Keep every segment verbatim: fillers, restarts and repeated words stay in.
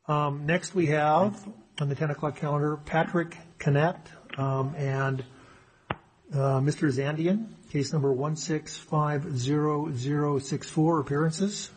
Um, next we have on the ten o'clock calendar Patrick Cannett um, and uh, Mister Zandian, case number one six five zero zero six four, appearances.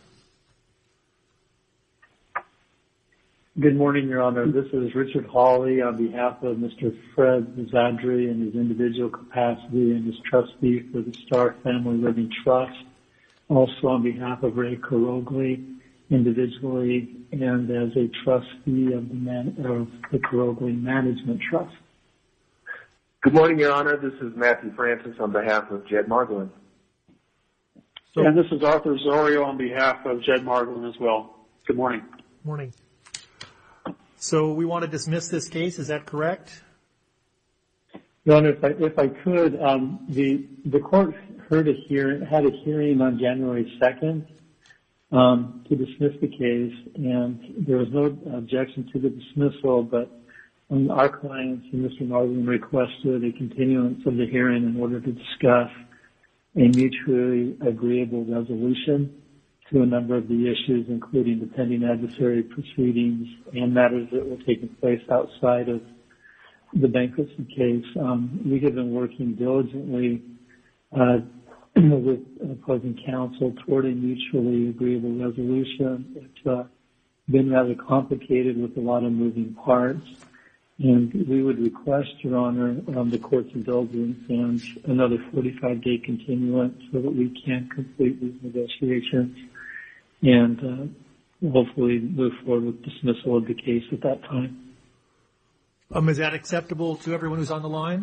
Good morning, Your Honor. This is Richard Hawley on behalf of Mister Fred Zadri in his individual capacity and as trustee for the Star Family Living Trust. Also on behalf of Ray Karogli, individually and as a trustee of the, man, of the Karogli Management Trust. Good morning, Your Honor. This is Matthew Francis on behalf of Jed Margolin. So, and this is Arthur Zorio on behalf of Jed Margolin as well. Good morning. Morning. So we want to dismiss this case, is that correct? Your Honor, if I, if I could, um, the, the court heard a hearing, had a hearing on January second um, to dismiss the case, and there was no objection to the dismissal, but um, our clients and Mister Margolin requested a continuance of the hearing in order to discuss a mutually agreeable resolution to a number of the issues, including the pending adversary proceedings and matters that were taking place outside of the bankruptcy case. Um, we have been working diligently uh, with opposing counsel toward a mutually agreeable resolution. It's uh, been rather complicated with a lot of moving parts, and we would request, Your Honor, um, the court's indulgence and another forty-five day continuance so that we can complete these negotiations and uh, hopefully move forward with dismissal of the case at that time. Um, is that acceptable to everyone who's on the line?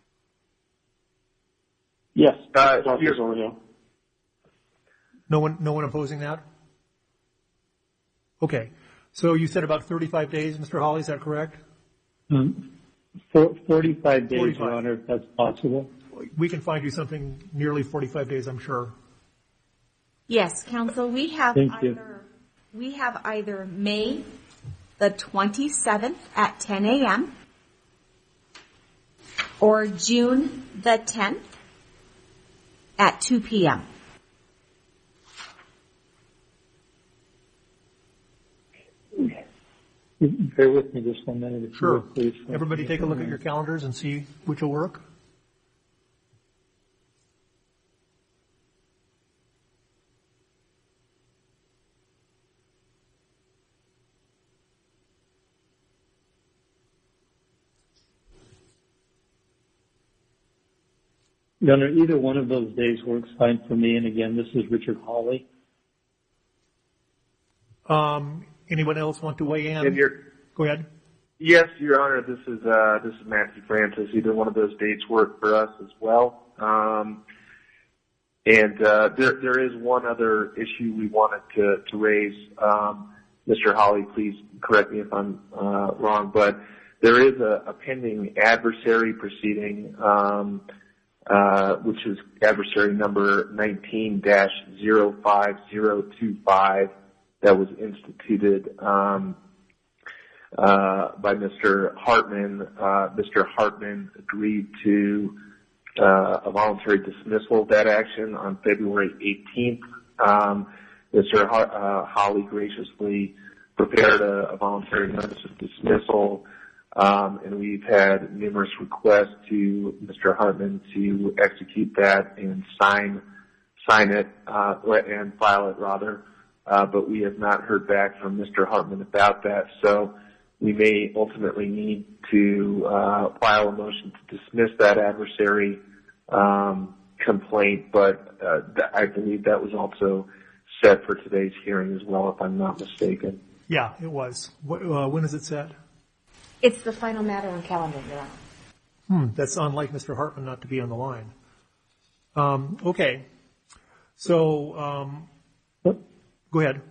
Yes. Uh, no one, no one opposing that? Okay. So you said about thirty-five days, Mister Hawley, is that correct? Um, for forty-five days, forty-five. Your Honor, if that's possible. We can find you something nearly forty-five days, I'm sure. Yes, counsel, we have Thank either, you. we have either May the twenty-seventh at ten a.m. or June the tenth at two p.m. Bear with me just one minute. If Sure. you would, please. Everybody take a look at your calendars and see which will work. Your Honor, either one of those days works fine for me. And again, this is Richard Hawley. Um, anyone else want to weigh in? And you're, Go ahead. yes, Your Honor. This is uh, this is Matthew Francis. Either one of those dates work for us as well. Um, and uh, there there is one other issue we wanted to to raise. Um, Mister Hawley, please correct me if I'm uh, wrong, but there is a, a pending adversary proceeding. Um, Uh, which is adversary number nineteen dash zero five zero two five that was instituted um, uh, by Mister Hartman. Uh, Mister Hartman agreed to uh, a voluntary dismissal of that action on February eighteenth. Um, Mister Har- uh, Hawley graciously prepared a, a voluntary notice of dismissal. Um, and we've had numerous requests to Mister Hartman to execute that and sign, sign it, uh, and file it rather. Uh, but we have not heard back from Mister Hartman about that. So we may ultimately need to, uh, file a motion to dismiss that adversary, um, complaint. But, uh, th- I believe that was also set for today's hearing as well, if I'm not mistaken. Yeah, it was. What, uh, when is it set? It's the final matter on calendar, Your Honor. Hmm, that's unlike Mister Hartman not to be on the line. Um, okay. So, um, go ahead.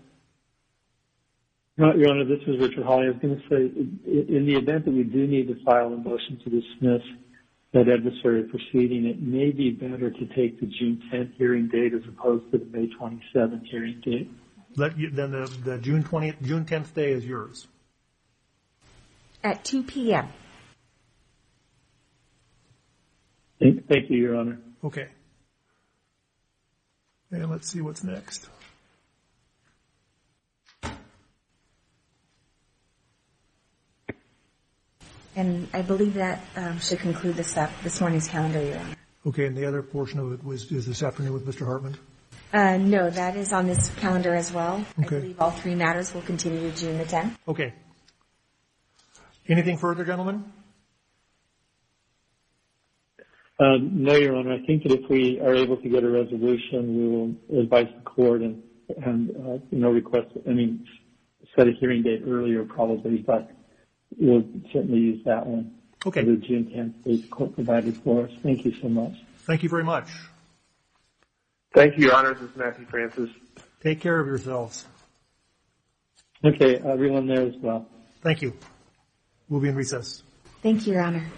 Your Honor, this is Richard Hawley. I was going to say, in the event that we do need to file a motion to dismiss that adversary proceeding, it may be better to take the June tenth hearing date as opposed to the May twenty-seventh hearing date. Let you, then the, the June twentieth, June tenth day is yours. At two p.m. Thank, thank you, Your Honor. Okay. And let's see what's next. And I believe that um, should conclude this, uh, this morning's calendar, Your Honor. Okay, and the other portion of it was is this afternoon with Mister Hartman? Uh, no, that is on this calendar as well. Okay. I believe all three matters will continue to June the tenth. Okay. Anything further, gentlemen? Um, no, Your Honor. I think that if we are able to get a resolution, we will advise the court and, and uh, you know, request, I mean, set a hearing date earlier probably, but we'll certainly use that one. Okay. For the June tenth date the court provided for us. Thank you so much. Thank you very much. Thank you, Your Honor. This is Matthew Francis. Take care of yourselves. Okay, everyone there as well. Thank you. We'll be in recess. Thank you, Your Honor.